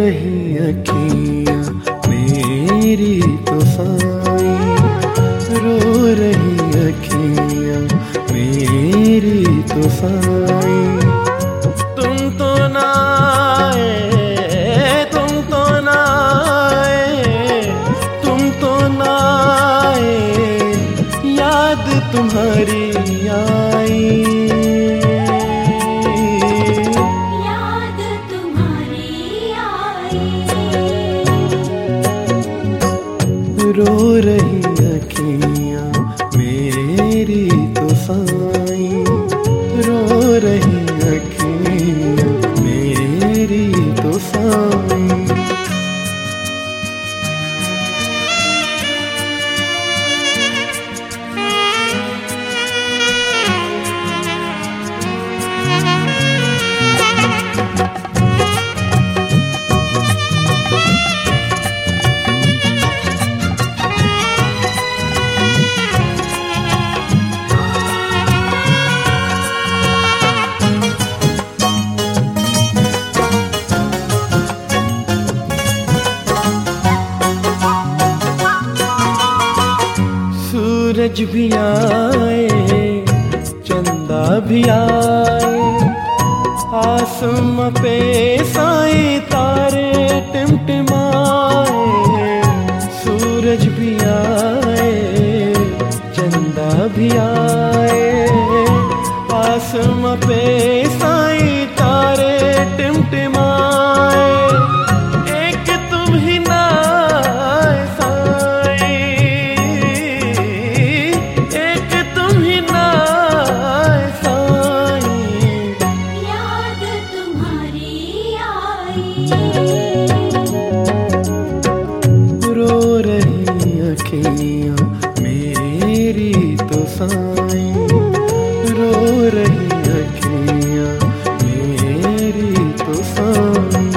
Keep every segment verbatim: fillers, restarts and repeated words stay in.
रही अखियाँ मेरी तो साईं, रो रही अखियाँ मेरी तो साईं। तुम तो ना आए, तुम तो ना आए, तुम तो ना आए, याद तुम्हारी आई, याद तुम्हारी आई। रो रही अखियाँ मेरी तो साईं, रो रही अखियाँ मेरी तो साईं। सूरज भी आए, चंदा भी आए, आसमां पे साईं तारे टिमटिमाए। सूरज भी आए, चंदा भी आए, आसमां पे साईं तारे टिमटिमाए। एक तुम ही ना अखियाँ मेरी तो साईं, रो रही अखियाँ मेरी तो साईं।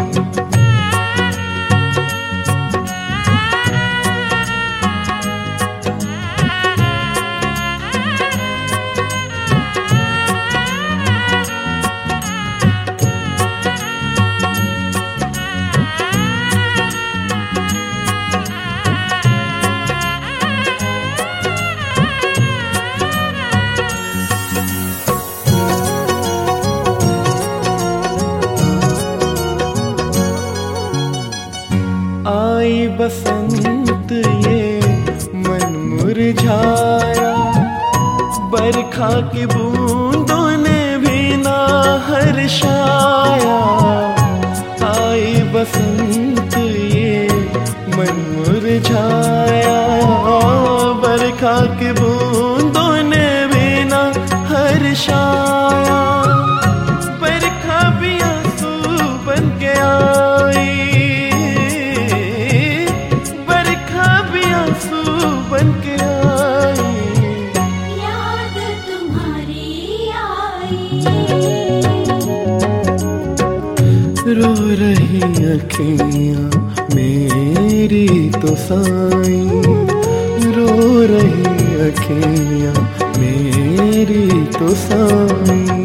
आई बसंत ये मन मुरझाया, बरखा की बूंदों ने भी ना हर्षाया। आई बसंत ये मन मुरझाया, बरखा की बूंदों ने भी ना हर्षाया। बरखा भी आंसू बन के आई, बन के आई, याद तुम्हारी आई। रो रही अखियाँ मेरी तो साईं, रो रही अखियाँ मेरी तो साईं।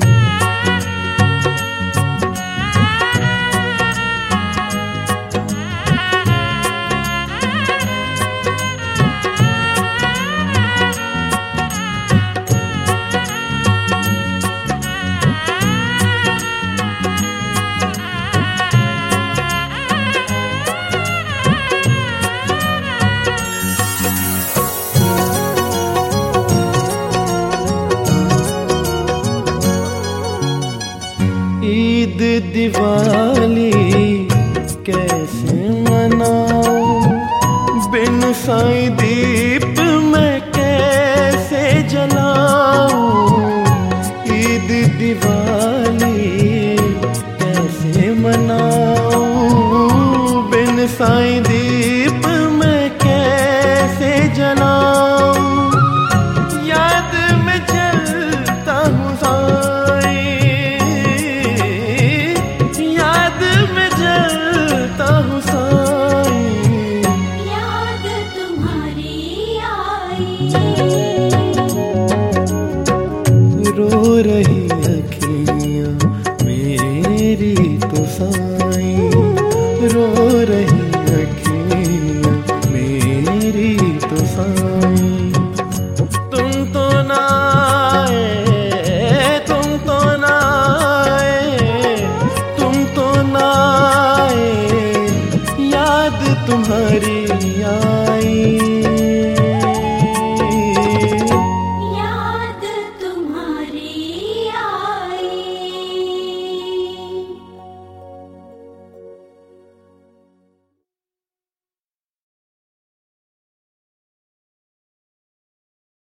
ईद दिवाली कैसे मनाऊं, बिन साईं दीप मैं कैसे जलाऊं। ईद दिवाली कैसे मनाऊं, बिन साईं दीप मैं कैसे जलाऊं। याद में जलता हूँ रो रही अखियाँ मेरी तो साईं, रो रही